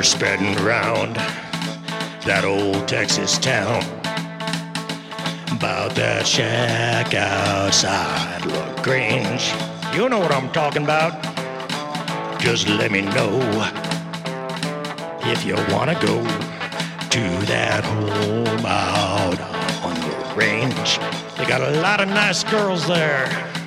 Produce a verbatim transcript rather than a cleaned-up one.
Rumors spreading around that old Texas town about that shack outside LaGrange. You know what I'm talking about. Just let me know if you wanna go to that home out on the range. They got a lot of nice girls there.